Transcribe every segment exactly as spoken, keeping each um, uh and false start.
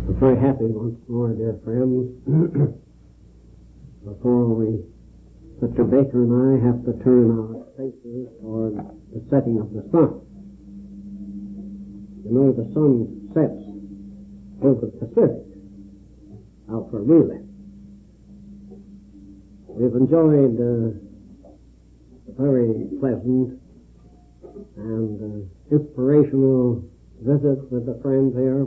I'm very happy once more, dear friends. Before we, Mister Baker and I, have to turn our faces toward the setting of the sun. You know, the sun sets over the Pacific, out for Wheeling. We've enjoyed uh, a very pleasant and uh, inspirational visit with the friends here.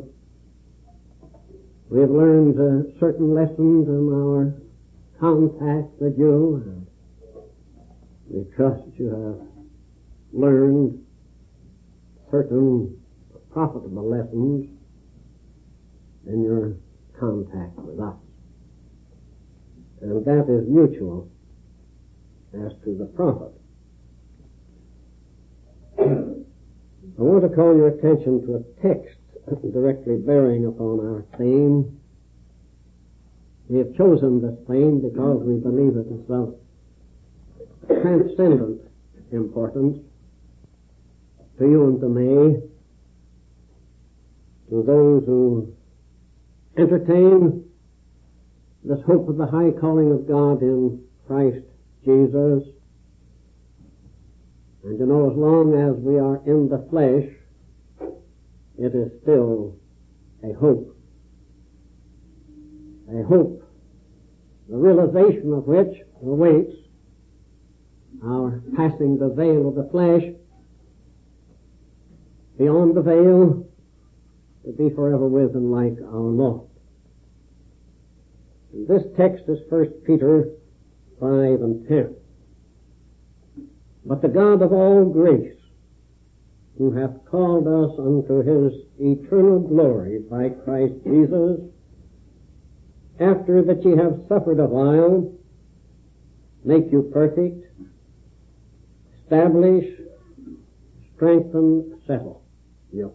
We have learned uh, certain lessons in our contact with you, and we trust you have learned certain profitable lessons in your contact with us. And that is mutual as to the profit. I want to call your attention to a text directly bearing upon our theme. We have chosen this theme because we believe it is of transcendent importance to you and to me, to those who entertain this hope of the high calling of God in Christ Jesus. And you know, as long as we are in the flesh, it is still a hope. A hope, the realization of which awaits our passing the veil of the flesh, beyond the veil, to be forever with and like our Lord. And this text is First Peter five and ten. But the God of all grace, who hath called us unto his eternal glory by Christ Jesus, after that ye have suffered a while, make you perfect, establish, strengthen, settle you.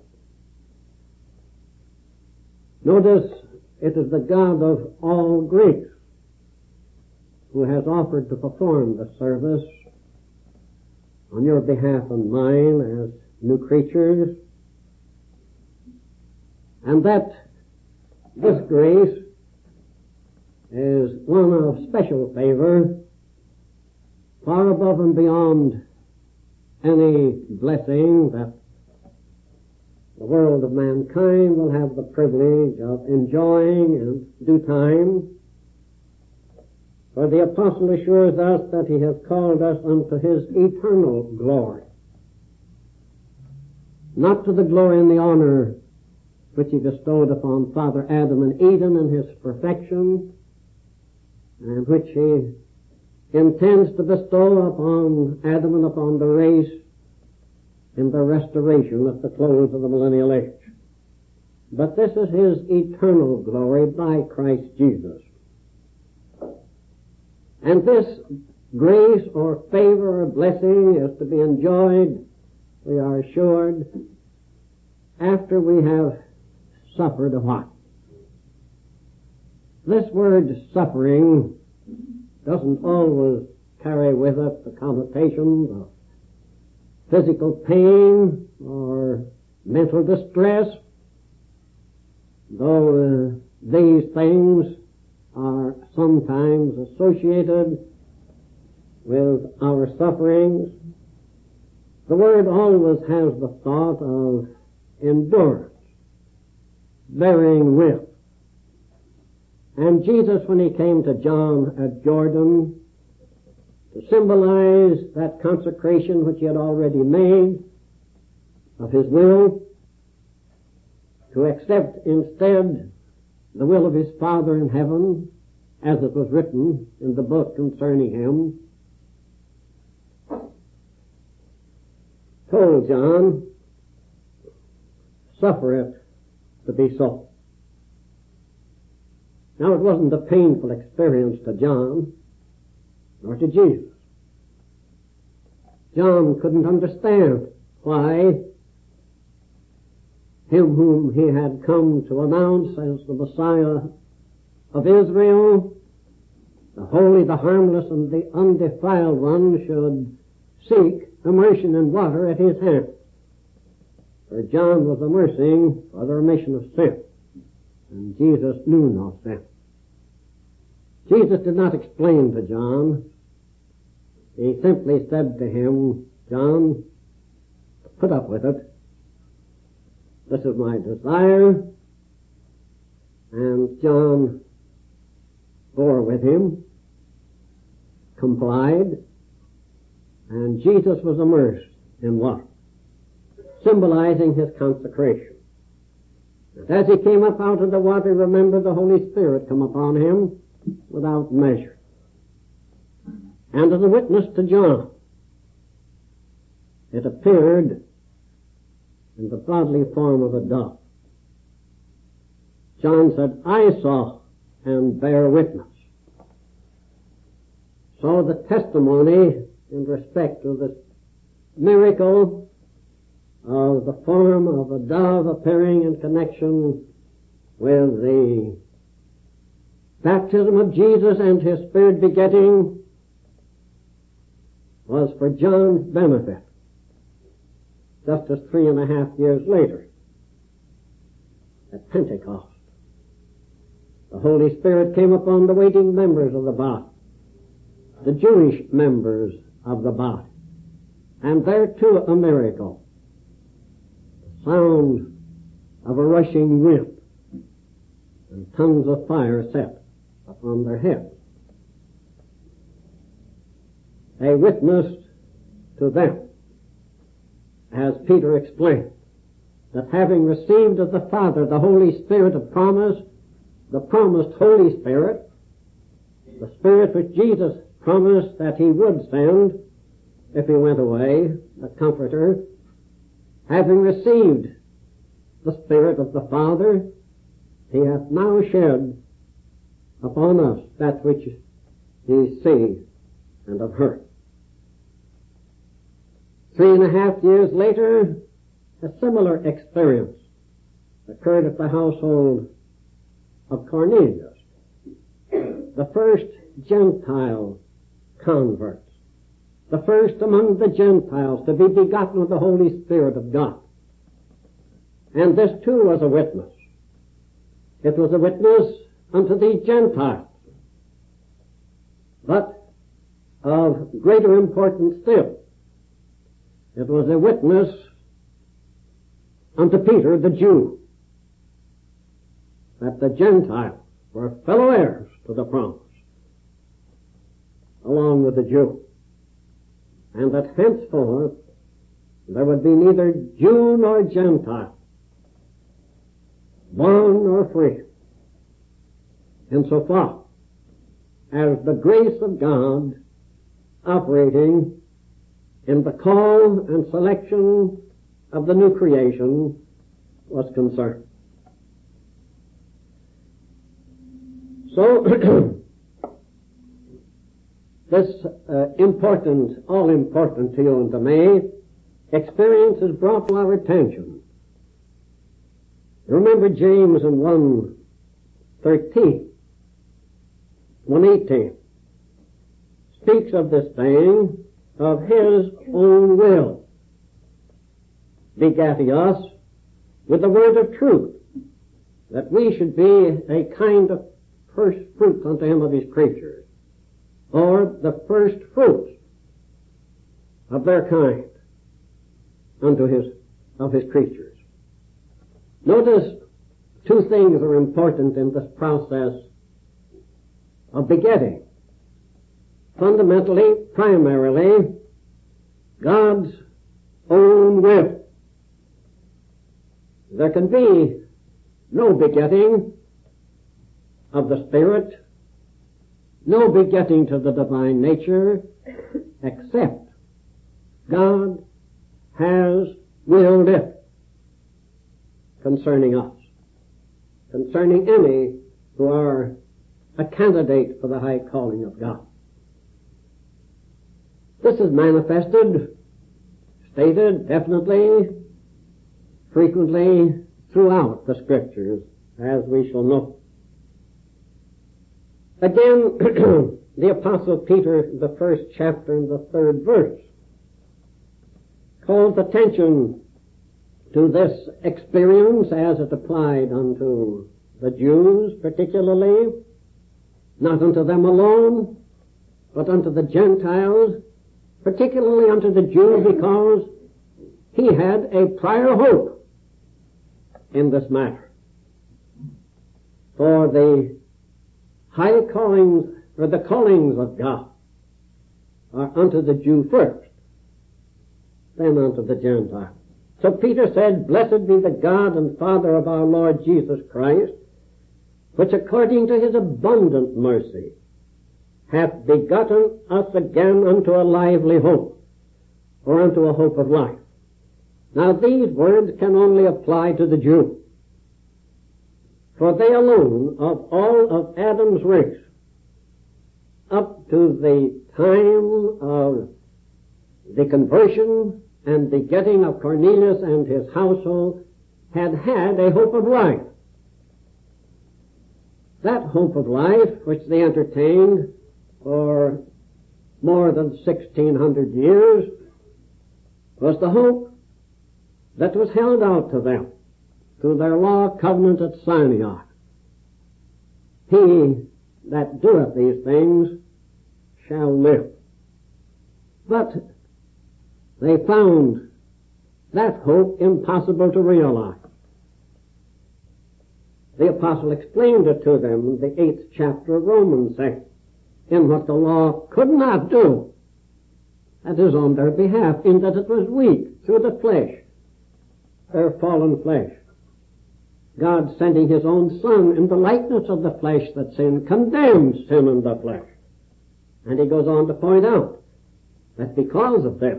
Notice it is the God of all grace who has offered to perform the service on your behalf and mine as new creatures, and that this grace is one of special favor, far above and beyond any blessing that the world of mankind will have the privilege of enjoying in due time. For the apostle assures us that he has called us unto his eternal glory, not to the glory and the honor which he bestowed upon Father Adam in Eden in his perfection, and which he intends to bestow upon Adam and upon the race in the restoration at the close of the millennial age. But this is his eternal glory by Christ Jesus. And this grace or favor or blessing is to be enjoyed, we are assured, after we have suffered a while. This word suffering doesn't always carry with it the connotations of physical pain or mental distress, though uh, these things are sometimes associated with our sufferings. The word always has the thought of endurance, bearing with. And Jesus, when he came to John at Jordan to symbolize that consecration which he had already made of his will, to accept instead the will of his Father in heaven, as it was written in the book concerning him, told John, suffer it to be so. Now, it wasn't a painful experience to John, nor to Jesus. John couldn't understand why him whom he had come to announce as the Messiah of Israel, the holy, the harmless, and the undefiled one, should seek immersion in water at his hand. For John was immersing for the remission of sin. and Jesus knew no sin. Jesus did not explain to John. He simply said to him, John, put up with it. This is my desire. And John bore with him, complied, and Jesus was immersed in water, symbolizing his consecration. And as he came up out of the water, remember, the Holy Spirit come upon him without measure. And as a witness to John, it appeared in the bodily form of a dove. John said, I saw and bear witness. So the testimony in respect to this miracle of the form of a dove appearing in connection with the baptism of Jesus and his Spirit begetting was for John's benefit, just as three and a half years later, at Pentecost, the Holy Spirit came upon the waiting members of the body, the Jewish members of the body, and there too a miracle, the sound of a rushing wind, and tongues of fire set upon their heads. They witnessed to them, as Peter explained, that having received of the Father the Holy Spirit of promise, the promised Holy Spirit, the Spirit which Jesus promised that he would send if he went away, the Comforter, having received the Spirit of the Father, he hath now shed upon us that which ye see and have heard. Three and a half years later, a similar experience occurred at the household of Cornelius, the first Gentile converts, the first among the Gentiles to be begotten of the Holy Spirit of God. And this too was a witness. It was a witness unto the Gentiles, but of greater importance still, it was a witness unto Peter the Jew, that the Gentiles were fellow heirs to the promise, along with the Jew, and that henceforth there would be neither Jew nor Gentile, bond nor free, insofar as the grace of God operating in the call and selection of the new creation was concerned. So, this uh, important, all important to you and to me, experience is brought to our attention. Remember James in one thirteen, one eighteen, speaks of this thing, of his own will begat he us with the word of truth, that we should be a kind of first fruits unto him of his creatures, or the first fruits of their kind unto his, of his creatures. Notice two things are important in this process of begetting. Fundamentally, primarily, God's own will. There can be no begetting of the Spirit, no begetting to the divine nature, except God has willed it concerning us, concerning any who are a candidate for the high calling of God. This is manifested, stated definitely, frequently throughout the Scriptures, as we shall know. Again, the Apostle Peter, the first chapter and the third verse, calls attention to this experience as it applied unto the Jews particularly, not unto them alone, but unto the Gentiles, particularly unto the Jew, because he had a prior hope in this matter. For the high callings, or the callings of God, are unto the Jew first, then unto the Gentile. So Peter said, Blessed be the God and Father of our Lord Jesus Christ, which according to his abundant mercy hath begotten us again unto a lively hope, or unto a hope of life. Now these words can only apply to the Jew, for they alone of all of Adam's race, up to the time of the conversion and the getting of Cornelius and his household, had had a hope of life. That hope of life, which they entertained for more than sixteen hundred years, was the hope that was held out to them through their law covenant at Sinai. He that doeth these things shall live. But they found that hope impossible to realize. The apostle explained it to them in the eighth chapter of Romans, saying, in what the law could not do, that is on their behalf, in that it was weak through the flesh, their fallen flesh. God sending his own Son in the likeness of the flesh that sin condemns sin in the flesh. And he goes on to point out that because of this,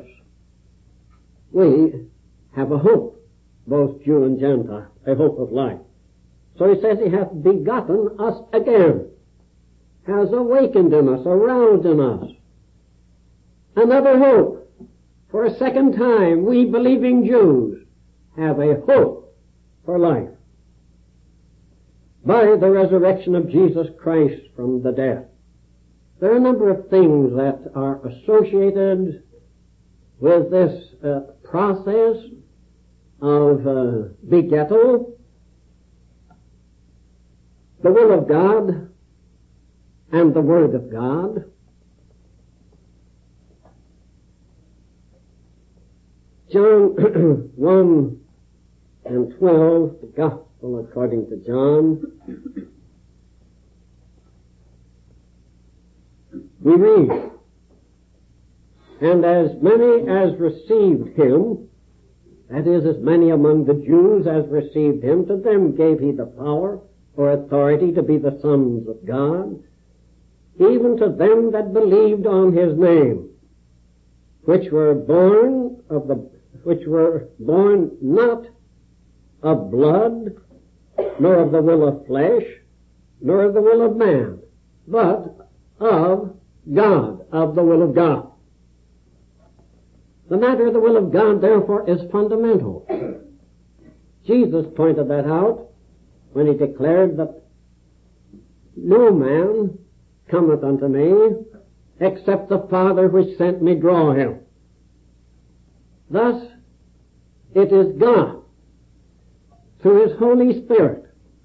we have a hope, both Jew and Gentile, a hope of life. So he says he hath begotten us again, has awakened in us, aroused in us another hope. For a second time, we believing Jews have a hope for life by the resurrection of Jesus Christ from the dead. There are a number of things that are associated with this uh, process of uh, begettal. The will of God and the Word of God. John one and twelve, the Gospel according to John. We read, And as many as received him, that is, as many among the Jews as received him, to them gave he the power or authority to be the sons of God, even to them that believed on his name, which were born of the, which were born not of blood, nor of the will of flesh, nor of the will of man, but of God, of the will of God. The matter of the will of God, therefore, is fundamental. Jesus pointed that out when he declared that no man cometh unto me except the Father which sent me draw him. Thus, it is God, through his Holy Spirit,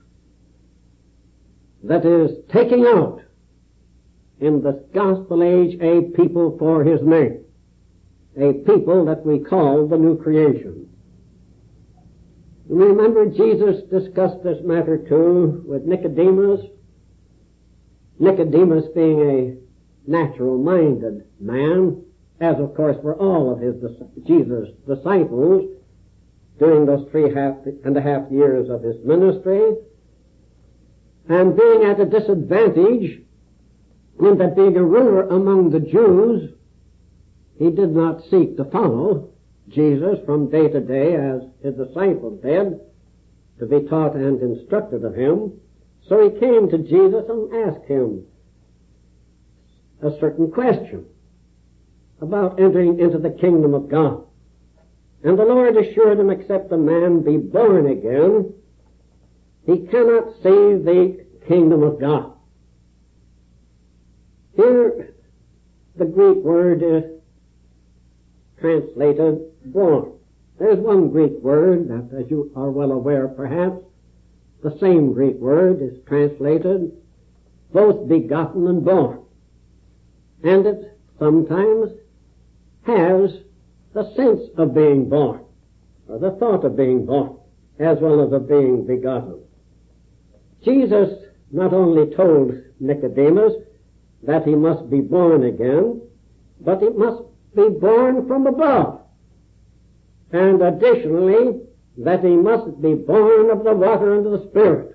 that is taking out in this gospel age a people for his name, a people that we call the new creation. Remember, Jesus discussed this matter too with Nicodemus. Nicodemus being a natural-minded man, as of course were all of his Jesus' disciples during those three half and a half years of his ministry, and being at a disadvantage in that being a ruler among the Jews, he did not seek to follow Jesus from day to day as his disciples did, to be taught and instructed of him. So he came to Jesus and asked him a certain question about entering into the kingdom of God. And the Lord assured him, except a man be born again, he cannot see the kingdom of God. Here, the Greek word is translated born. There's one Greek word that, as you are well aware perhaps, the same Greek word is translated both begotten and born. And it sometimes has the sense of being born, or the thought of being born, as well as of being begotten. Jesus not only told Nicodemus that he must be born again, but he must be born from above. And additionally, that he must be born of the water and of the Spirit.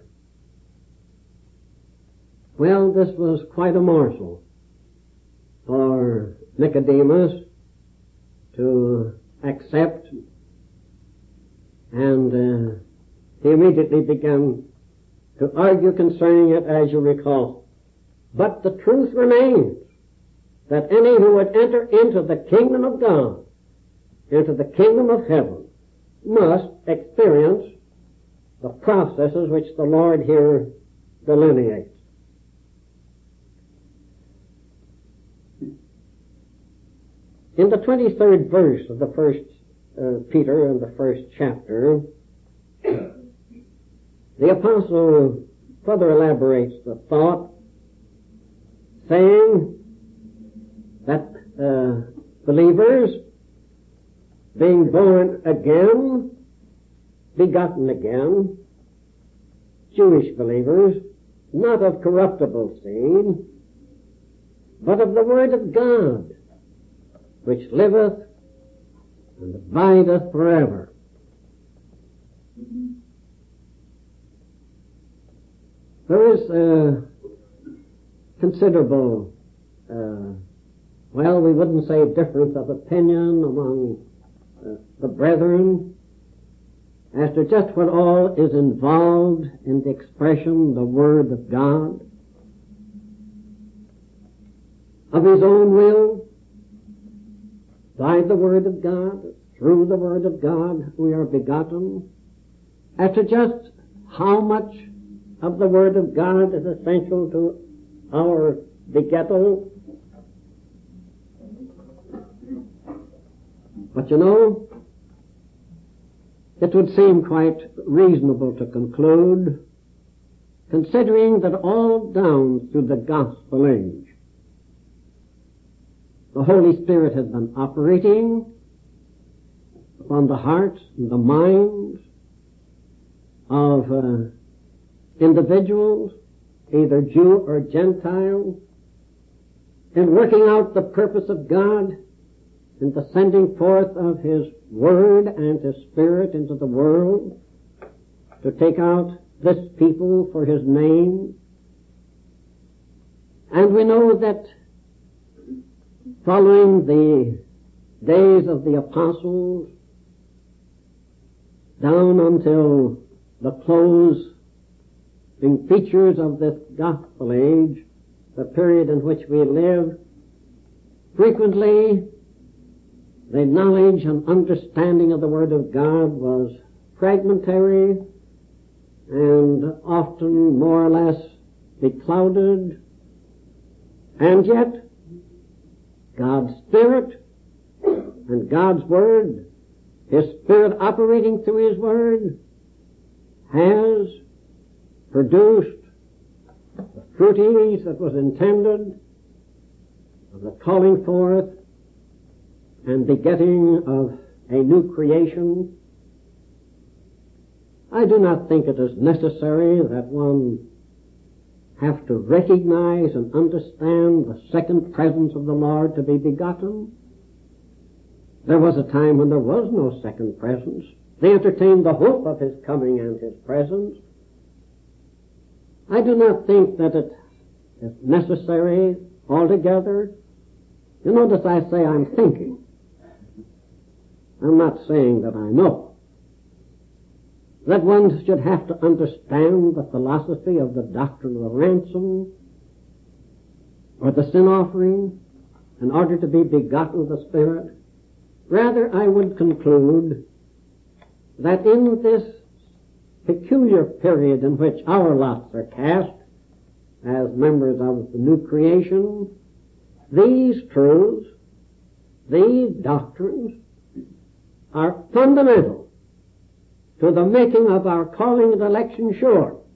Well, this was quite a morsel for Nicodemus to accept, and uh, he immediately began to argue concerning it, as you recall. But the truth remains that any who would enter into the kingdom of God, into the kingdom of heaven, must experience the processes which the Lord here delineates. In the twenty-third verse of the first uh, Peter in the first chapter, the apostle further elaborates the thought, saying that uh, believers, being born again, begotten again, Jewish believers, not of corruptible seed, but of the Word of God, which liveth and abideth forever. There is a considerable, uh, well, we wouldn't say difference of opinion among uh, the brethren as to just what all is involved in the expression, the Word of God, of His own will, by the Word of God, through the Word of God, we are begotten, as to just how much of the Word of God is essential to our begettal. But you know, it would seem quite reasonable to conclude, considering that all down through the gospel age, the Holy Spirit has been operating upon the hearts and the minds of uh, individuals, either Jew or Gentile, in working out the purpose of God in the sending forth of His Word and His Spirit into the world to take out this people for His name. And we know that following the days of the apostles down until the close in features of this gospel age, the period in which we live, frequently the knowledge and understanding of the Word of God was fragmentary and often more or less beclouded, and yet God's Spirit and God's Word, His Spirit operating through His Word, has produced the fruitage that was intended of the calling forth and begetting of a new creation. I do not think it is necessary that one have to recognize and understand the second presence of the Lord to be begotten. There was a time when there was no second presence. They entertained the hope of His coming and His presence. I do not think that it is necessary altogether. You notice I say I'm thinking. I'm not saying that I know. That one should have to understand the philosophy of the doctrine of the ransom or the sin offering in order to be begotten of the Spirit. Rather, I would conclude that in this peculiar period in which our lots are cast as members of the new creation, these truths, these doctrines, are fundamental to the making of our calling and election sure.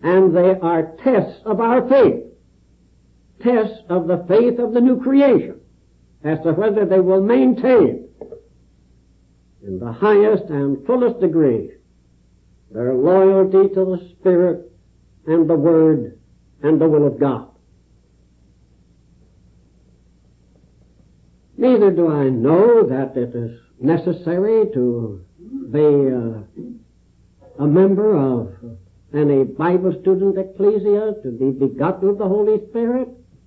and they are tests of our faith, tests of the faith of the new creation, as to whether they will maintain in the highest and fullest degree their loyalty to the Spirit and the Word and the will of God. Neither do I know that it is necessary to be uh, a member of any Bible student ecclesia to be begotten of the Holy Spirit.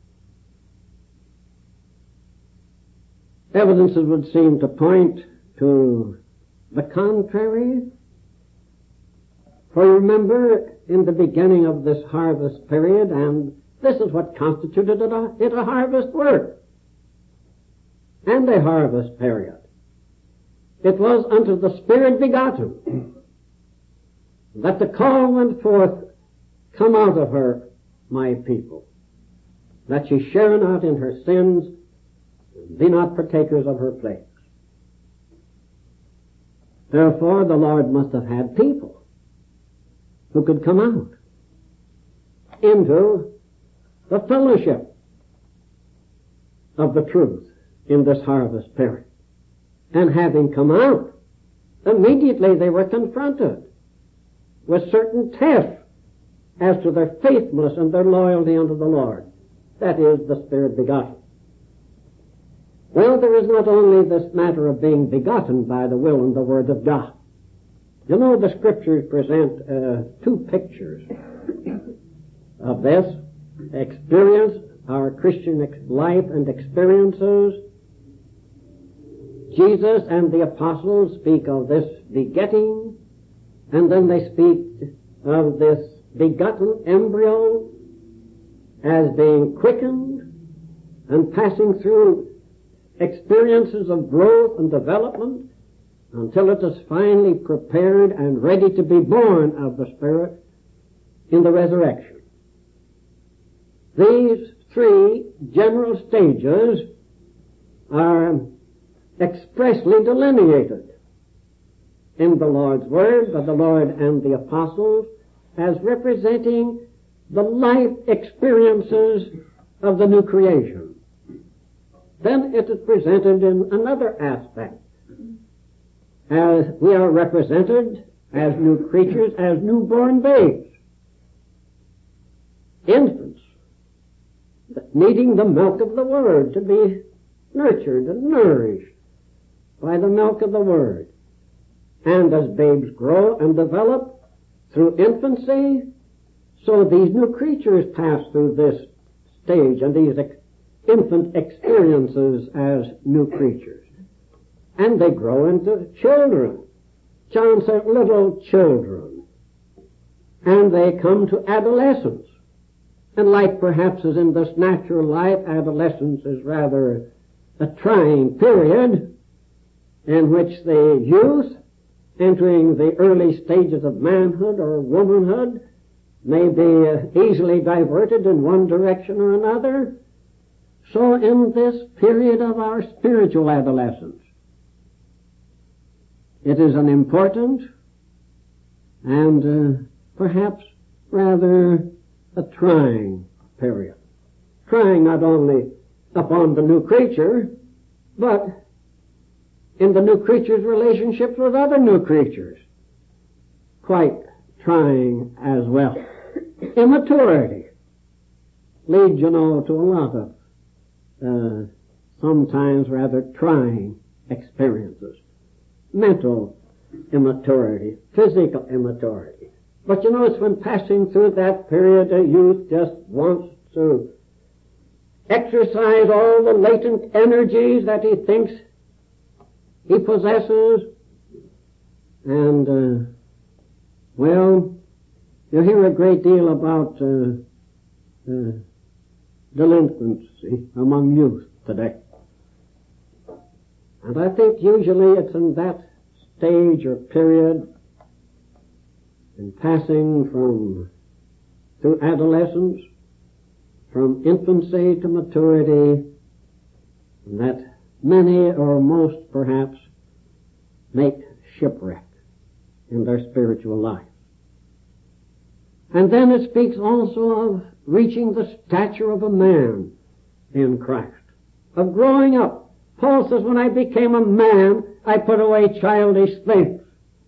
Evidences would seem to point to the contrary. For you remember, in the beginning of this harvest period, and this is what constituted it a, it a harvest work and a harvest period. It was unto the Spirit begotten that the call went forth, come out of her, my people, that ye share not in her sins, and be not partakers of her plagues. Therefore the Lord must have had people who could come out into the fellowship of the truth in this harvest period. And having come out, immediately they were confronted with certain tests as to their faithfulness and their loyalty unto the Lord. That is, the Spirit begotten. Well, there is not only this matter of being begotten by the will and the Word of God. You know, the Scriptures present uh, two pictures of this experience, our Christian ex- life and experiences. Jesus and the apostles speak of this begetting, and then they speak of this begotten embryo as being quickened and passing through experiences of growth and development until it is finally prepared and ready to be born of the Spirit in the resurrection. These three general stages are expressly delineated in the Lord's Word by the Lord and the apostles as representing the life experiences of the new creation. Then it is presented in another aspect, as we are represented as new creatures, as newborn babes, infants, needing the milk of the Word to be nurtured and nourished by the milk of the Word. And as babes grow and develop through infancy, so these new creatures pass through this stage and these ex- infant experiences as new creatures. And they grow into children. John said little children. And they come to adolescence. And like perhaps as in this natural life, adolescence is rather a trying period in which the youth entering the early stages of manhood or womanhood may be uh, easily diverted in one direction or another. So in this period of our spiritual adolescence, it is an important and uh, perhaps rather a trying period. Trying not only upon the new creature, but in the new creature's relationships with other new creatures. Quite trying as well. Immaturity leads, you know, to a lot of uh, sometimes rather trying experiences. Mental immaturity, physical immaturity. But you know, it's when passing through that period, a youth just wants to exercise all the latent energies that he thinks he possesses. And, uh, well, you hear a great deal about uh, uh, delinquency among youth today. And I think usually it's in that stage or period, in passing from through adolescence, from infancy to maturity, that many or most perhaps make shipwreck in their spiritual life. And then it speaks also of reaching the stature of a man in Christ, of growing up. Paul says, when I became a man, I put away childish things.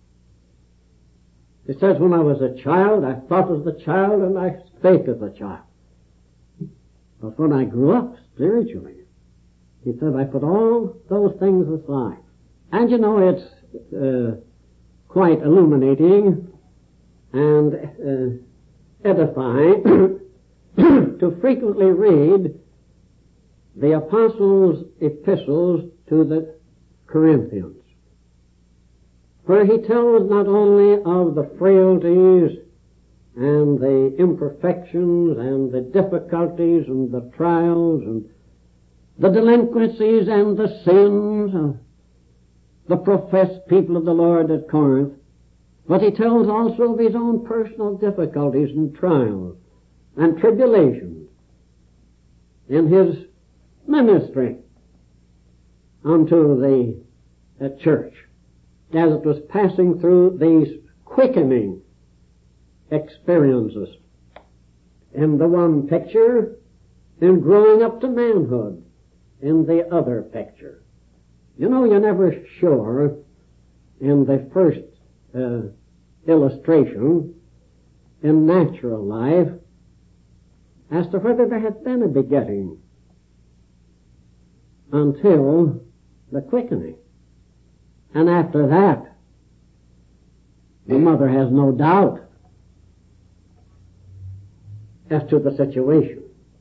He says, when I was a child, I thought as a child and I spake as a child. But when I grew up spiritually, he said, I put all those things aside. And you know, it's uh, quite illuminating and uh, edifying to frequently read the apostles' epistles to the Corinthians, where he tells not only of the frailties and the imperfections and the difficulties and the trials and the delinquencies and the sins of the professed people of the Lord at Corinth, but he tells also of his own personal difficulties and trials and tribulations in his ministry unto the uh, church as it was passing through these quickening experiences. In the one picture, in growing up to manhood in the other picture. You know, you're never sure in the first uh, illustration in natural life as to whether there had been a begetting until the quickening. And after that, the mother has no doubt as to the situation.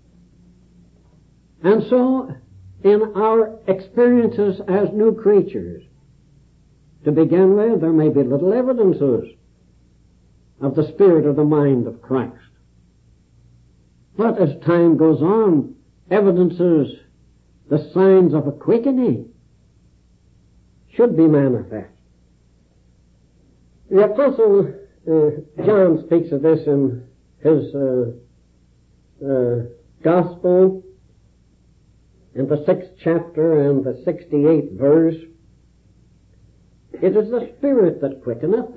And so, in our experiences as new creatures, to begin with, there may be little evidences of the spirit or the mind of Christ. But as time goes on, evidences, the signs of a quickening should be manifest. The Apostle uh, John speaks of this in his uh, uh, Gospel, in the sixth chapter and the sixty-eighth verse. It is the Spirit that quickeneth.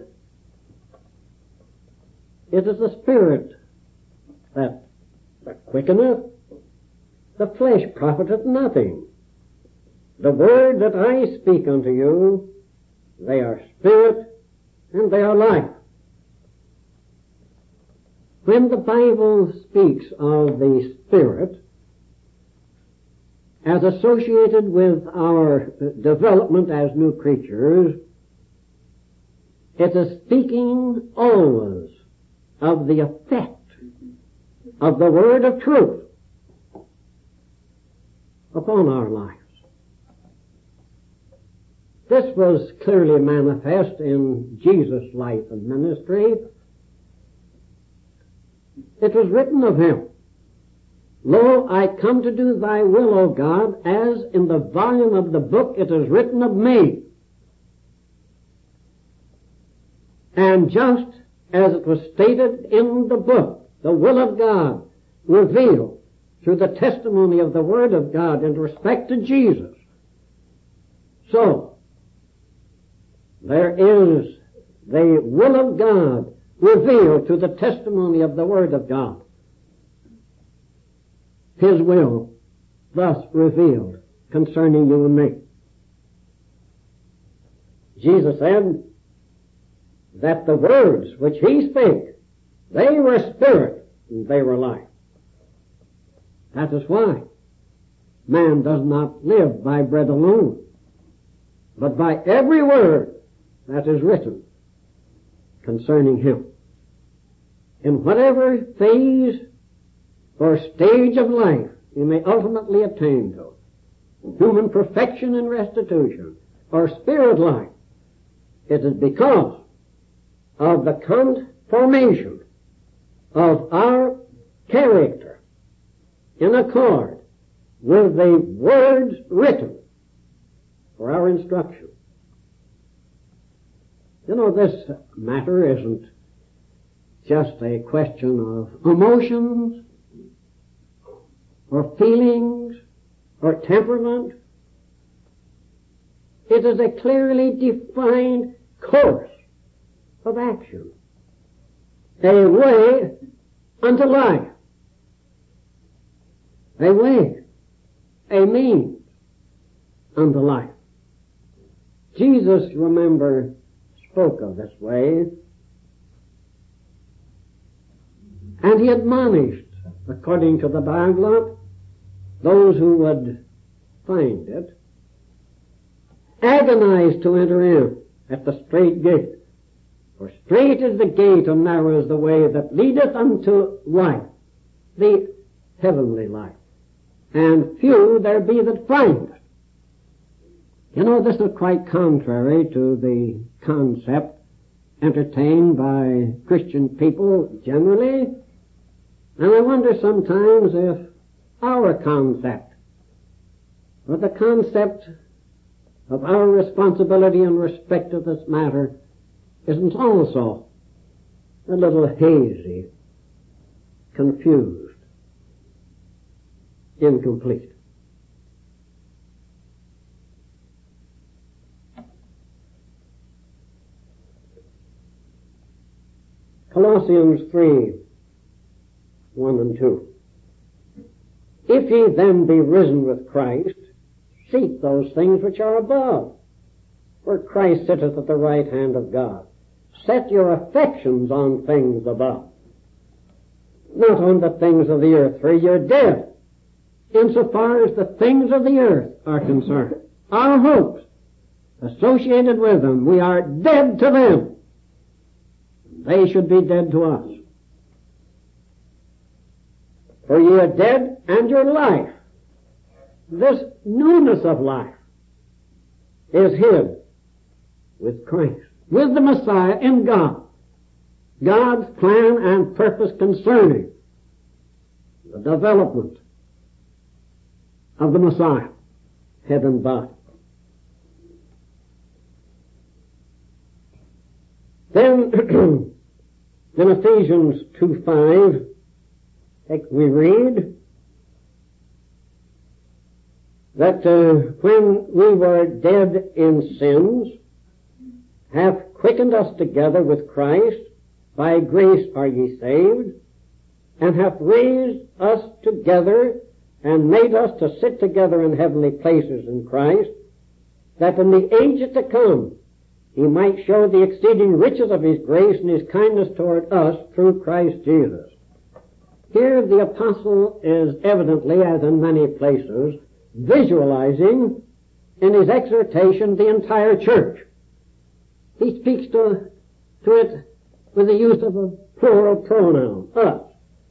It is the Spirit that, that quickeneth. The flesh profiteth nothing. The word that I speak unto you, they are spirit and they are life. When the Bible speaks of the Spirit as associated with our development as new creatures, it is speaking always of the effect of the word of truth upon our lives. This was clearly manifest in Jesus' life and ministry. It was written of him, Lo, I come to do thy will, O God, as in the volume of the book it is written of me. And just as it was stated in the book, the will of God revealed through the testimony of the Word of God in respect to Jesus, so there is the will of God revealed through the testimony of the Word of God. His will thus revealed concerning you and me. Jesus said that the words which he spake, they were spirit and they were life. That is why man does not live by bread alone, but by every word that is written concerning him. In whatever phase or stage of life he may ultimately attain to, human perfection and restitution, or spirit life, it is because of the conformation of our character in accord with the words written for our instruction. You know, this matter isn't just a question of emotions or feelings or temperament. It is a clearly defined course of action. a way unto life. A way, a means unto life. Jesus, remember, spoke of this way, and he admonished, according to the Bible, those who would find it, agonized to enter in at the strait gate. For strait is the gate and narrow is the way that leadeth unto life, the heavenly life, and few there be that find it. You know, this is quite contrary to the concept entertained by Christian people generally, and I wonder sometimes if our concept, or the concept of our responsibility in respect of this matter, isn't also a little hazy, confused, incomplete. Colossians three, one and two. If ye then be risen with Christ, seek those things which are above, where Christ sitteth at the right hand of God. Set your affections on things above, not on the things of the earth, for you're dead, insofar as the things of the earth are concerned. Our hopes associated with them, we are dead to them. They should be dead to us. For ye are dead, and your life, this newness of life, is hid with Christ, with the Messiah in God. God's plan and purpose concerning the development of the Messiah, head and body. Then, in Ephesians two five, we read that uh, when we were dead in sins, hath quickened us together with Christ, by grace are ye saved, and hath raised us together, and made us to sit together in heavenly places in Christ, that in the age to come he might show the exceeding riches of his grace and his kindness toward us through Christ Jesus. Here the apostle is evidently, as in many places, visualizing in his exhortation the entire church. He speaks to, to it with the use of a plural pronoun, us.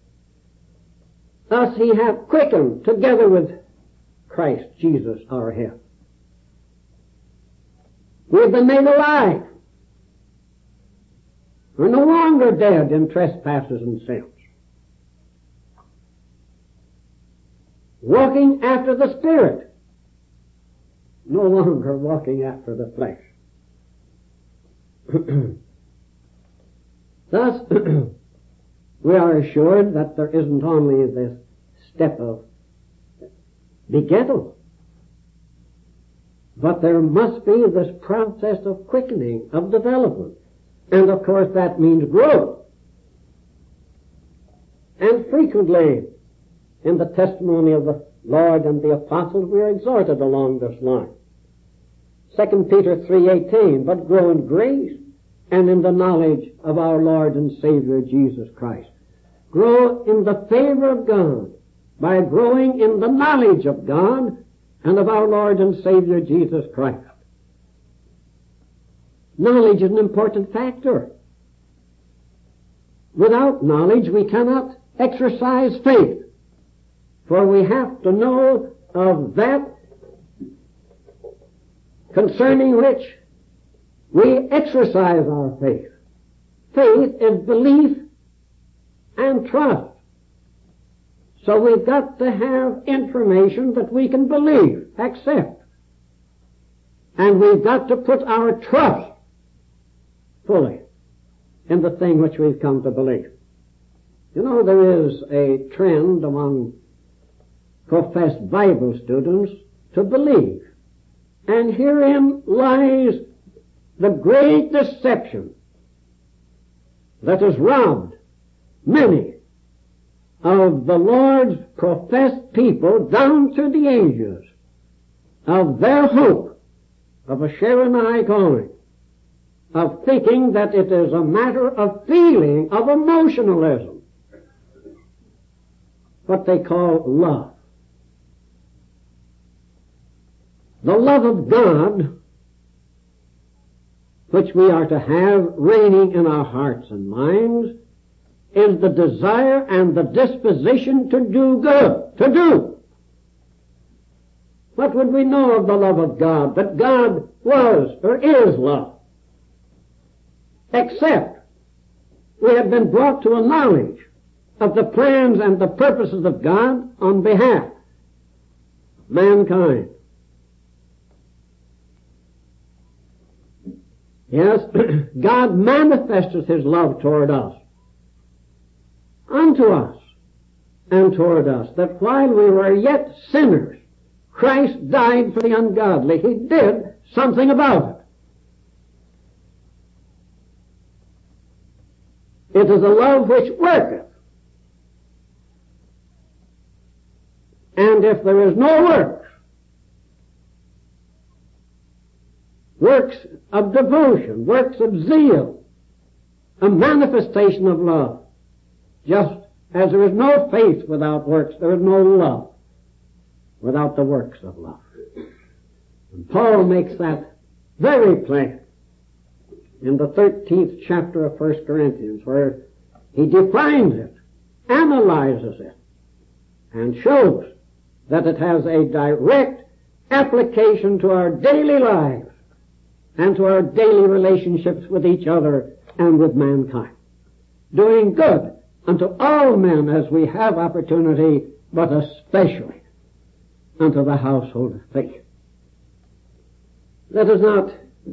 Us he hath quickened together with Christ Jesus our head. We have been made alive. We're no longer dead in trespasses and sins. Walking after the Spirit, no longer walking after the flesh. Thus, we are assured that there isn't only this step of begettal, but there must be this process of quickening, of development. And of course that means growth. And frequently, in the testimony of the Lord and the apostles, we are exhorted along this line. Second Peter three eighteen, but grow in grace and in the knowledge of our Lord and Savior Jesus Christ. Grow in the favor of God by growing in the knowledge of God and of our Lord and Savior Jesus Christ. Knowledge is an important factor. Without knowledge we cannot exercise faith, for we have to know of that concerning which we exercise our faith. Faith is belief and trust. So we've got to have information that we can believe, accept. And we've got to put our trust fully in the thing which we've come to believe. You know, there is a trend among professed Bible students to believe. And herein lies the great deception that has robbed many of the Lord's professed people down through the ages of their hope of a Sharonai calling, of thinking that it is a matter of feeling, of emotionalism, what they call love. The love of God, which we are to have reigning in our hearts and minds, is the desire and the disposition to do good, to do. What would we know of the love of God? That God was or is love. Except we have been brought to a knowledge of the plans and the purposes of God on behalf of mankind. Yes, God manifesteth His love toward us, unto us, and toward us, that while we were yet sinners, Christ died for the ungodly. He did something about it. It is a love which worketh. And if there is no works, works of devotion, works of zeal, a manifestation of love, just as there is no faith without works, there is no love without the works of love. And Paul makes that very plain in the thirteenth chapter of First Corinthians, where he defines it, analyzes it, and shows that it has a direct application to our daily lives and to our daily relationships with each other and with mankind. Doing good unto all men as we have opportunity, but especially unto the household of faith. Let us not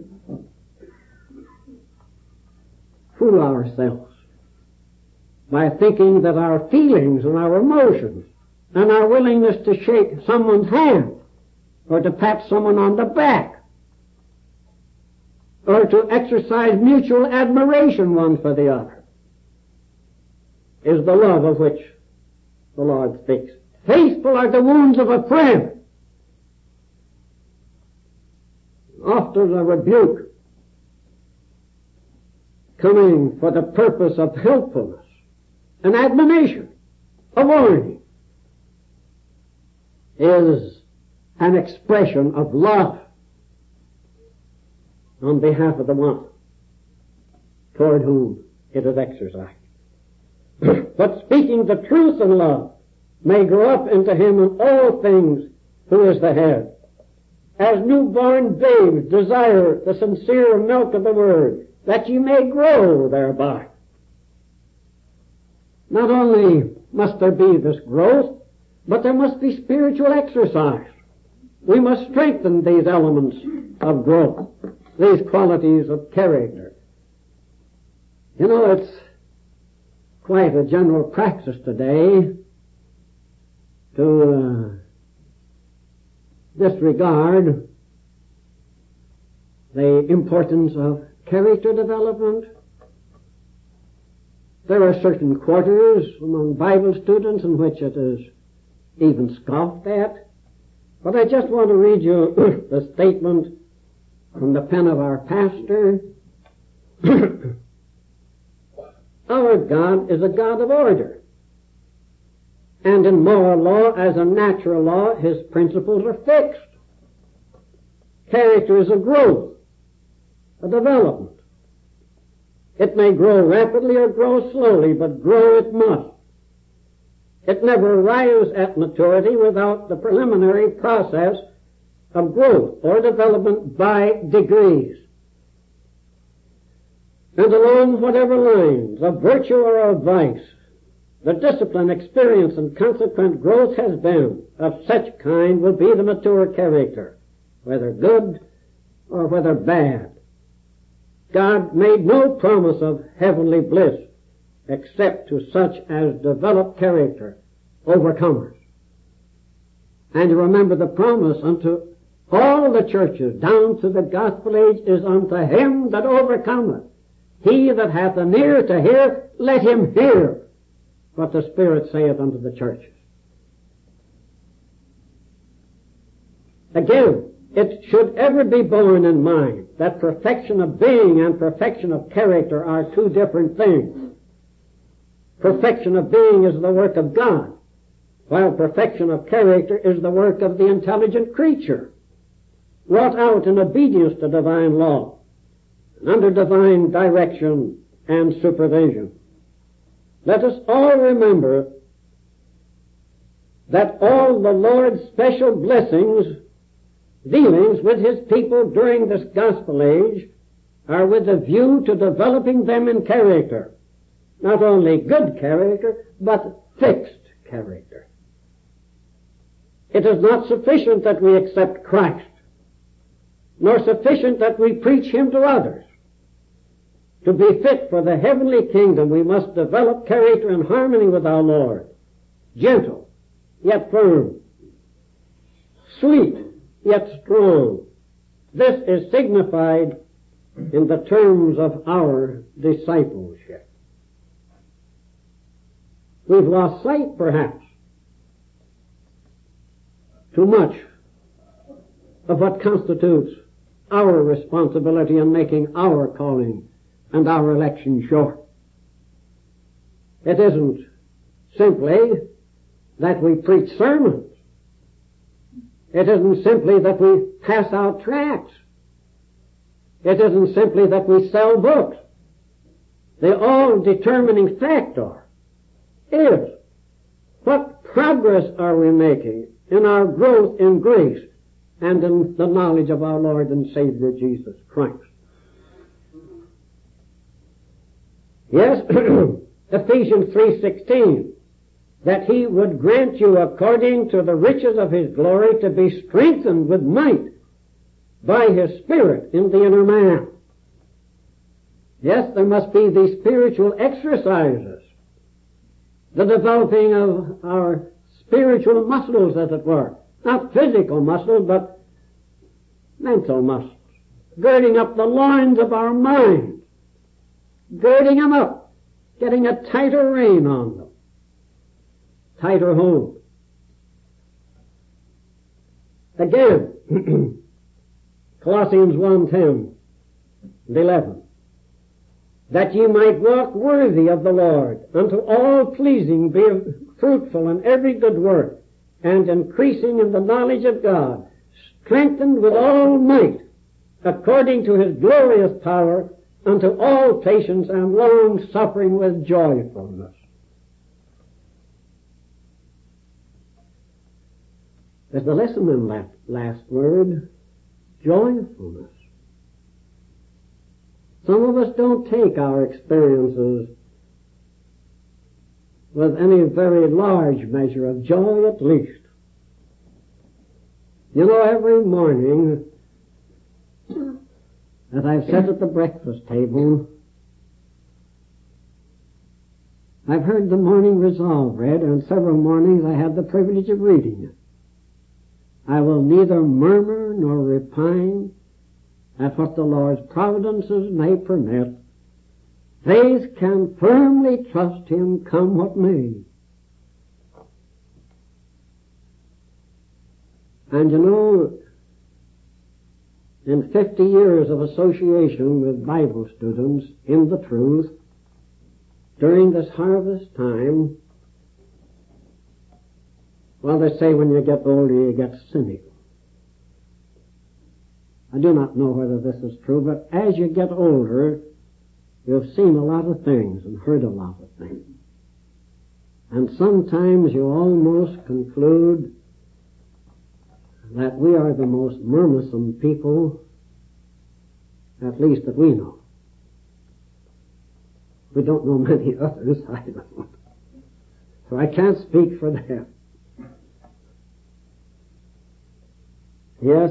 fool ourselves by thinking that our feelings and our emotions and our willingness to shake someone's hand or to pat someone on the back or to exercise mutual admiration one for the other is the love of which the Lord speaks. Faithful are the wounds of a friend. Often a rebuke coming for the purpose of helpfulness, an admonition, a warning, is an expression of love on behalf of the one toward whom it is exercised. But speaking the truth in love may grow up into him in all things who is the head. As newborn babes desire the sincere milk of the word, that ye may grow thereby. Not only must there be this growth, but there must be spiritual exercise. We must strengthen these elements of growth, these qualities of character. You know, it's quite a general practice today to uh, disregard the importance of character development. There are certain quarters among Bible students in which it is even scoffed at. But I just want to read you the statement from the pen of our pastor. Our God is a God of order. And in moral law, as a natural law, His principles are fixed. Character is a growth, a development. It may grow rapidly or grow slowly, but grow it must. It never arrives at maturity without the preliminary process of growth or development by degrees. And along whatever lines of virtue or of vice the discipline, experience, and consequent growth has been, of such kind will be the mature character, whether good or whether bad. God made no promise of heavenly bliss except to such as develop character, overcomers. And you remember the promise unto all the churches down to the gospel age is unto him that overcometh. He that hath an ear to hear, let him hear what the Spirit saith unto the churches. Again, it should ever be borne in mind that perfection of being and perfection of character are two different things. Perfection of being is the work of God, while perfection of character is the work of the intelligent creature, wrought out in obedience to divine law, and under divine direction and supervision. Let us all remember that all the Lord's special blessings, dealings with His people during this gospel age, are with a view to developing them in character. Not only good character, but fixed character. It is not sufficient that we accept Christ, nor sufficient that we preach Him to others. To be fit for the heavenly kingdom, we must develop character in harmony with our Lord. Gentle, yet firm. Sweet, yet strong. This is signified in the terms of our discipleship. We've lost sight, perhaps, too much of what constitutes our responsibility in making our calling and our election sure. It isn't simply that we preach sermons. It isn't simply that we pass out tracts. It isn't simply that we sell books. The all-determining factor is what progress are we making in our growth in grace and in the knowledge of our Lord and Savior Jesus Christ. Yes, Ephesians three sixteen, that He would grant you according to the riches of His glory to be strengthened with might by His Spirit in the inner man. Yes, there must be these spiritual exercises, the developing of our spiritual muscles, as it were. Not physical muscles, but mental muscles. Girding up the loins of our mind. Girding them up. Getting a tighter rein on them. Tighter hold. Again, Colossians one ten and eleven. That ye might walk worthy of the Lord, unto all pleasing, be fruitful in every good work, and increasing in the knowledge of God, strengthened with all might, according to His glorious power, unto all patience and long suffering with joyfulness. There's the lesson in that last word, joyfulness. Some of us don't take our experiences with any very large measure of joy, at least. You know, every morning, as I've sat at the breakfast table, I've heard the morning resolve read, and several mornings I had the privilege of reading it. I will neither murmur nor repine at what the Lord's providences may permit. Faith can firmly trust Him, come what may. And you know, in fifty years of association with Bible students in the truth, during this harvest time, well, they say when you get older you get cynical. I do not know whether this is true, but as you get older, you've seen a lot of things and heard a lot of things. And sometimes you almost conclude that we are the most murmursome people, at least that we know. We don't know many others, I don't. So I can't speak for them. Yes,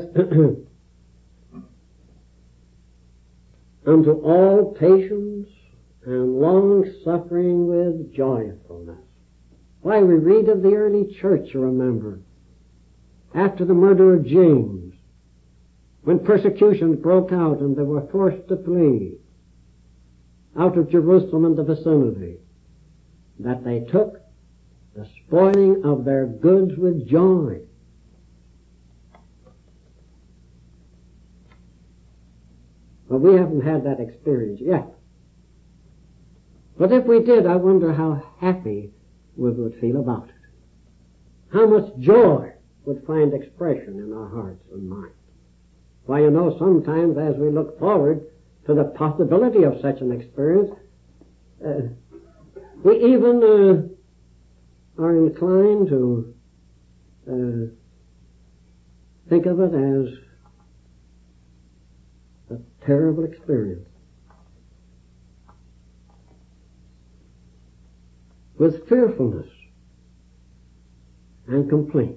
unto all patience and long suffering with joyfulness. Why, we read of the early church, you remember, after the murder of James, when persecutions broke out and they were forced to flee out of Jerusalem and the vicinity. that they took the spoiling of their goods with joy. But we haven't had that experience yet. But if we did, I wonder how happy we would feel about it. How much joy would find expression in our hearts and minds. Why, you know, sometimes as we look forward to the possibility of such an experience, uh, we even uh, are inclined to uh, think of it as a terrible experience. With fearfulness and complaint.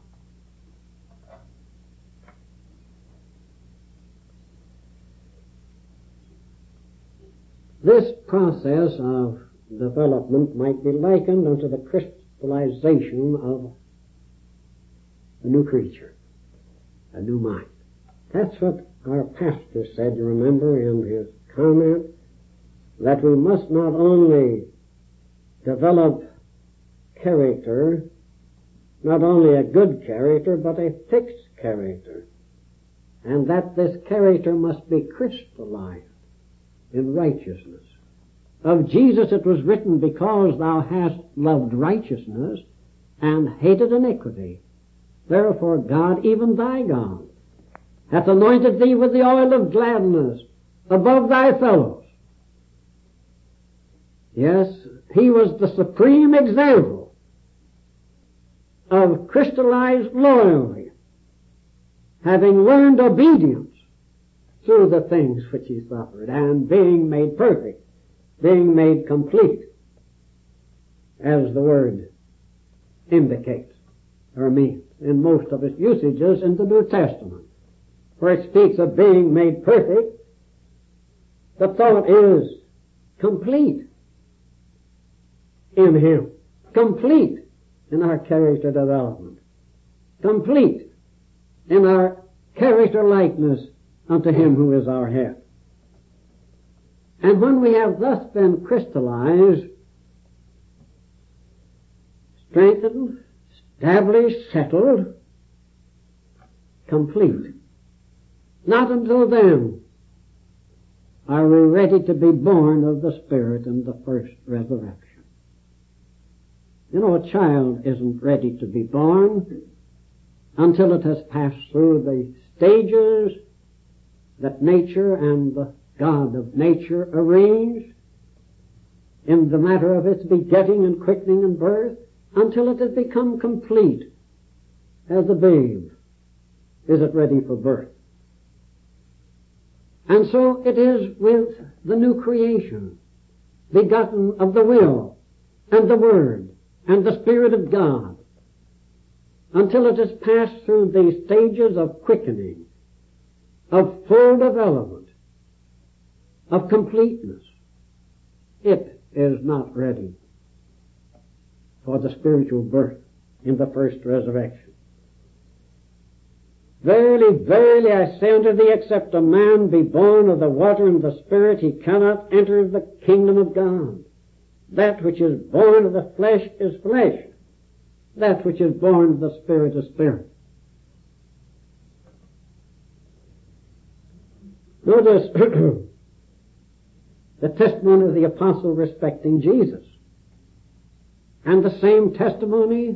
This process of development might be likened unto the crystallization of a new creature, a new mind. That's what our pastor said, you remember, in his comment, that we must not only develop character, not only a good character, but a fixed character, and that this character must be crystallized in righteousness. Of Jesus it was written, because thou hast loved righteousness and hated iniquity, therefore God, even thy God, hath anointed thee with the oil of gladness above thy fellows. Yes, he was the supreme example of crystallized loyalty, having learned obedience through the things which he suffered, and being made perfect, being made complete, as the word indicates, or means, in most of its usages in the New Testament, where it speaks of being made perfect. The thought is complete in him, complete in our character development, complete in our character likeness unto him who is our head. And when we have thus been crystallized, strengthened, established, settled, complete, not until then are we ready to be born of the Spirit in the first resurrection. You know, a child isn't ready to be born until it has passed through the stages that nature and the God of nature arranged in the matter of its begetting and quickening and birth, until it has become complete as a babe. Is it ready for birth? And so it is with the new creation, begotten of the will and the Word and the Spirit of God, until it has passed through these stages of quickening, of full development, of completeness. It is not ready for the spiritual birth in the first resurrection. Verily, verily, I say unto thee, except a man be born of the water and the Spirit, he cannot enter the kingdom of God. That which is born of the flesh is flesh. That which is born of the Spirit is spirit. Notice the testimony of the apostle respecting Jesus. And the same testimony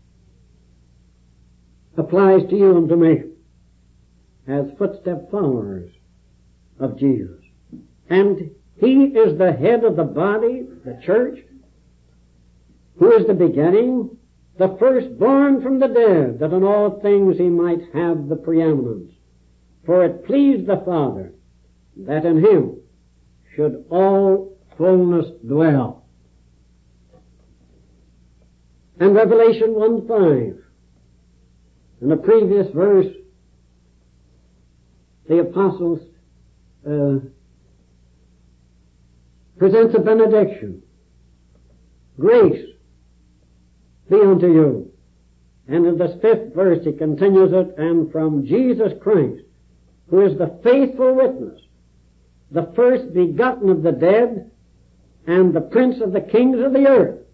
applies to you and to me as footstep followers of Jesus. And he is the head of the body, the church, who is the beginning, the firstborn from the dead, that in all things he might have the preeminence. For it pleased the Father that in him should all fullness dwell. And Revelation one five, in the previous verse, the apostles uh, presents a benediction. Grace be unto you. And in the fifth verse he continues it, and from Jesus Christ, who is the faithful witness, the first begotten of the dead, and the prince of the kings of the earth,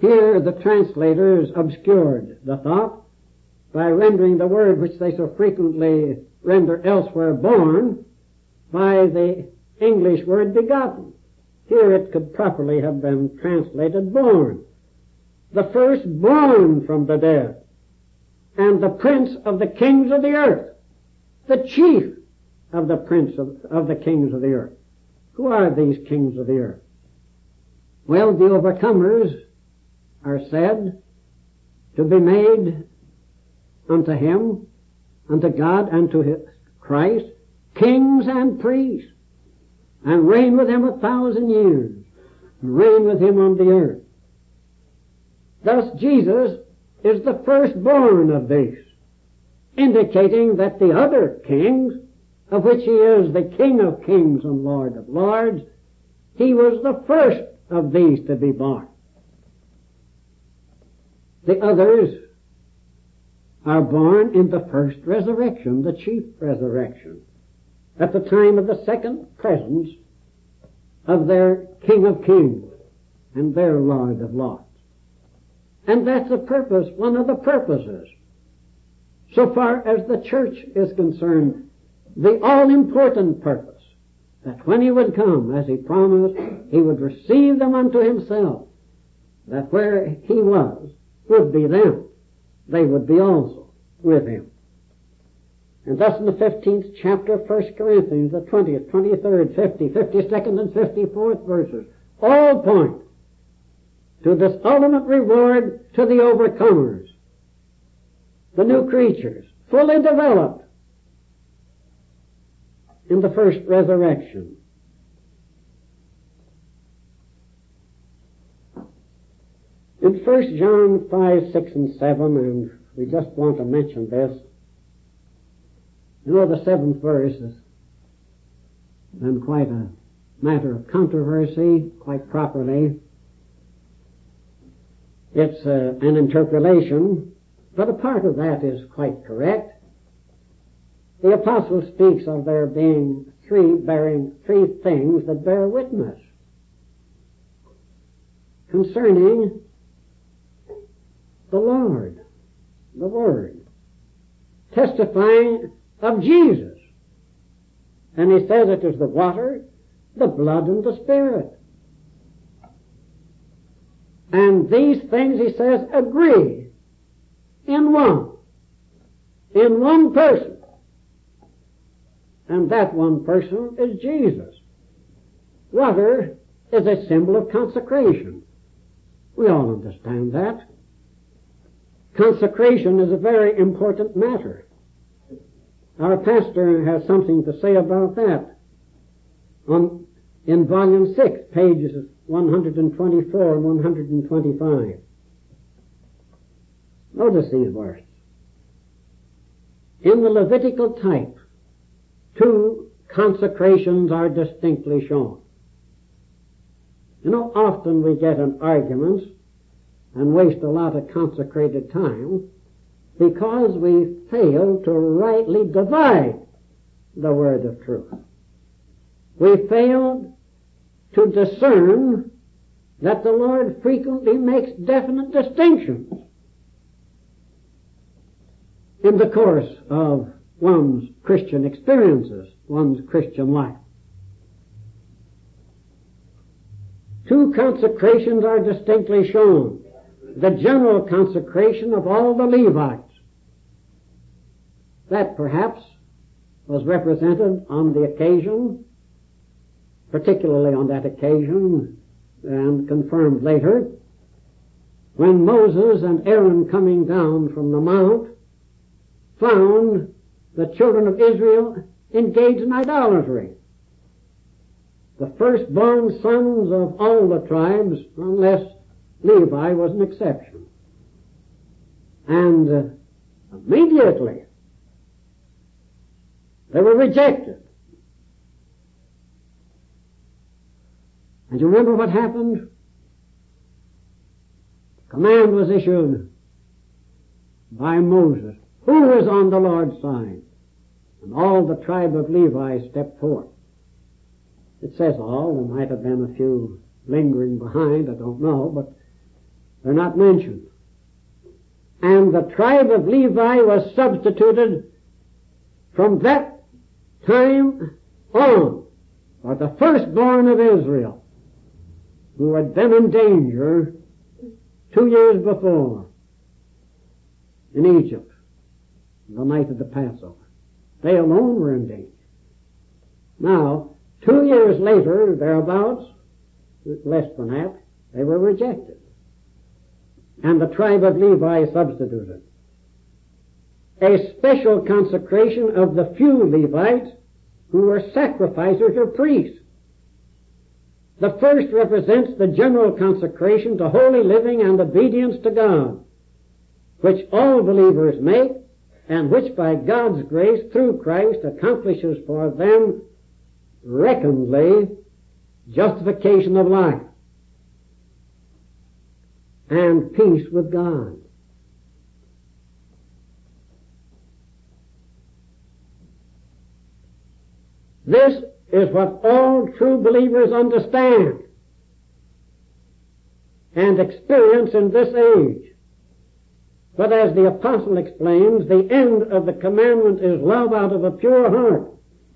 Here the translators obscured the thought by rendering the word which they so frequently render elsewhere born by the English word begotten. Here it could properly have been translated born. The firstborn from the dead, and the prince of the kings of the earth, the chief of the prince of, of the kings of the earth. Who are these kings of the earth? Well, the overcomers are said to be made unto him, unto God, and to his Christ, kings and priests, and reign with him a thousand years, and reign with him on the earth. Thus Jesus is the firstborn of these, indicating that the other kings, of which he is the King of kings and Lord of lords, he was the first of these to be born. The others are born in the first resurrection, the chief resurrection, at the time of the second presence of their King of kings and their Lord of lords. And that's the purpose, one of the purposes. So far as the church is concerned, the all-important purpose, that when he would come, as he promised, he would receive them unto himself, that where he was would be them, they would be also with him. And thus in the fifteenth chapter of First Corinthians, the twentieth, twenty-third, fiftieth, fifty-second, and fifty-fourth verses, all point to this ultimate reward to the overcomers, the new creatures, fully developed in the first resurrection. In First John five, six, and seven, and we just want to mention this, you know, the seventh verse has been quite a matter of controversy, quite properly. It's uh, an interpolation, but a part of that is quite correct. The apostle speaks of there being three bearing, three things that bear witness concerning the Lord, the Word, testifying of Jesus. And he says it is the water, the blood, and the Spirit. And these things, he says, agree in one, in one person. And that one person is Jesus. Water is a symbol of consecration. We all understand that. Consecration is a very important matter. Our pastor has something to say about that on, in volume six, pages one hundred twenty-four and one hundred twenty-five. Notice these words. In the Levitical type, two consecrations are distinctly shown. You know, often we get in arguments and waste a lot of consecrated time because we fail to rightly divide the word of truth. We fail to discern that the Lord frequently makes definite distinctions in the course of one's Christian experiences, one's Christian life. Two consecrations are distinctly shown. The general consecration of all the Levites. That perhaps was represented on the occasion, particularly on that occasion, and confirmed later, when Moses and Aaron, coming down from the mount, found the children of Israel engaged in idolatry. The firstborn sons of all the tribes, unless Levi was an exception. And uh, immediately they were rejected. And you remember what happened? Command was issued by Moses, who was on the Lord's side. And all the tribe of Levi stepped forth. It says all, there might have been a few lingering behind, I don't know, but They're not mentioned. And the tribe of Levi was substituted from that time on for the firstborn of Israel, who had been in danger two years before in Egypt, the night of the Passover. They alone were in danger. Now, two years later, thereabouts, less than that, they were rejected. And the tribe of Levi substituted. A special consecration of the few Levites who were sacrificers or priests. The first represents the general consecration to holy living and obedience to God, which all believers make, and which by God's grace through Christ accomplishes for them reckonedly justification of life and peace with God. This is what all true believers understand and experience in this age. But as the apostle explains, the end of the commandment is love out of a pure heart.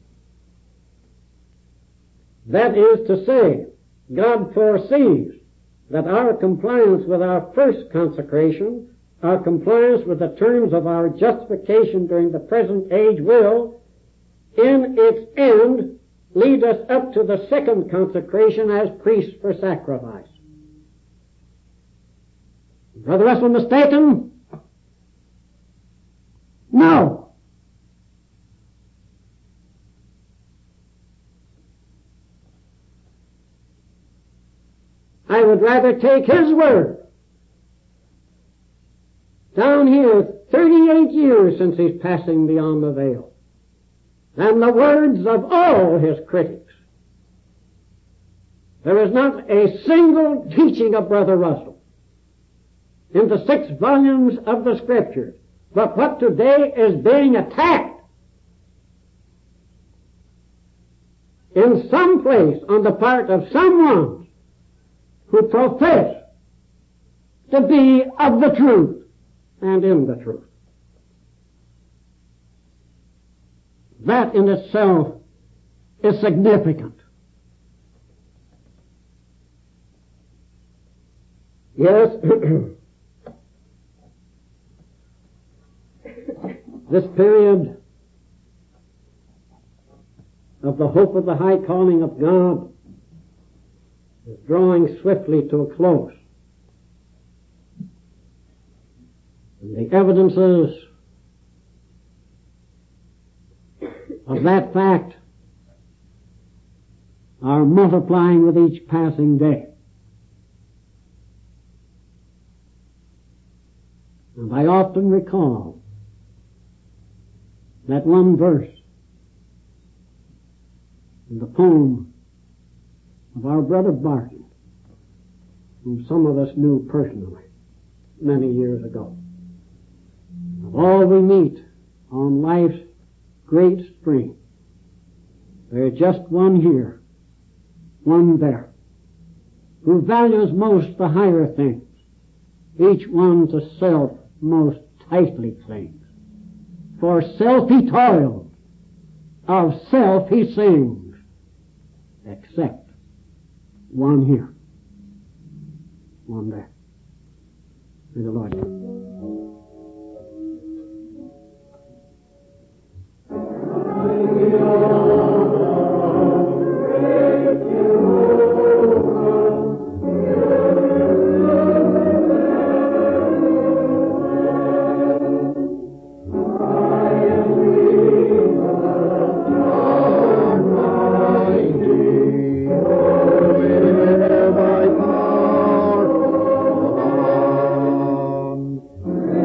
That is to say, God foresees that our compliance with our first consecration, our compliance with the terms of our justification during the present age will, in its end, lead us up to the second consecration as priests for sacrifice. Brother Russell mistaken? No. I would rather take his word. Down here, thirty-eight years since he's passing beyond the veil, than the words of all his critics. There is not a single teaching of Brother Russell in the six volumes of the Scriptures, but what today is being attacked in some place on the part of someone who profess to be of the truth and in the truth. That in itself is significant. Yes, this period of the hope of the high calling of God is drawing swiftly to a close. And the evidences of that fact are multiplying with each passing day. And I often recall that one verse in the poem of our brother Barton, whom some of us knew personally many years ago. Of all we meet on life's great spring, there is just one here, one there, who values most the higher things, each one to self most tightly clings. For self he toils, of self he sings, except one here, one there. May the Lord. Thank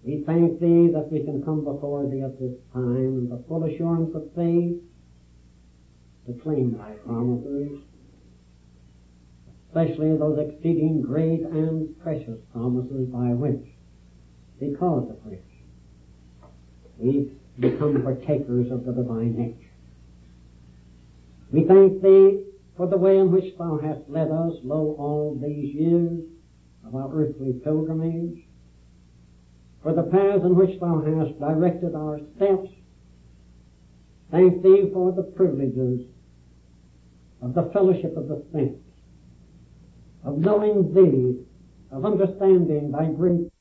We thank Thee that we can come before Thee at this time in the full assurance of faith to claim Thy promises, especially those exceeding great and precious promises by which, because of which, we become partakers of the divine nature. We thank Thee for the way in which Thou hast led us, lo, all these years of our earthly pilgrimage, for the paths in which Thou hast directed our steps. Thank Thee for the privileges of the fellowship of the saints, of knowing Thee, of understanding Thy great